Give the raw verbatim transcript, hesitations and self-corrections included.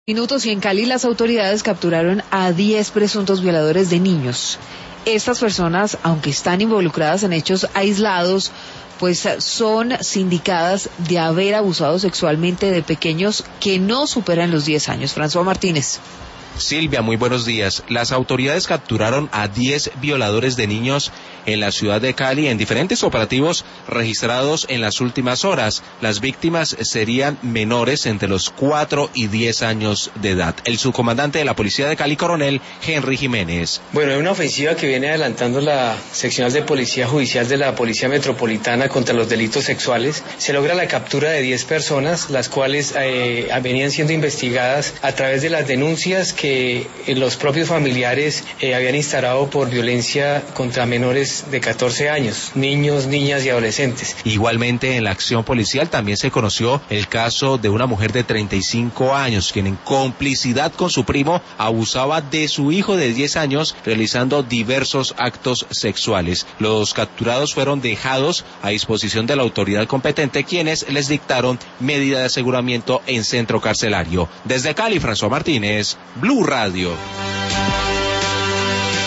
Minutos y en Cali las autoridades capturaron a diez presuntos violadores de niños. Estas personas, aunque están involucradas en hechos aislados, pues son sindicadas de haber abusado sexualmente de pequeños que no superan los diez años. François Martínez. Silvia, muy buenos días. Las autoridades capturaron a diez violadores de niños en la ciudad de Cali en diferentes operativos registrados en las últimas horas. Las víctimas serían menores entre los cuatro y diez años de edad. El subcomandante de la Policía de Cali, coronel Henry Jiménez. Bueno, es una ofensiva que viene adelantando la seccional de Policía Judicial de la Policía Metropolitana contra los delitos sexuales. Se logra la captura de diez personas, las cuales eh, venían siendo investigadas a través de las denuncias que los propios familiares eh, habían instalado por violencia contra menores de catorce años, niños, niñas y adolescentes. Igualmente en la acción policial también se conoció el caso de una mujer de treinta y cinco años, quien en complicidad con su primo abusaba de su hijo de diez años, realizando diversos actos sexuales. Los capturados fueron dejados a disposición de la autoridad competente, quienes les dictaron medida de aseguramiento en centro carcelario. Desde Cali, François Martínez, Blue Radio.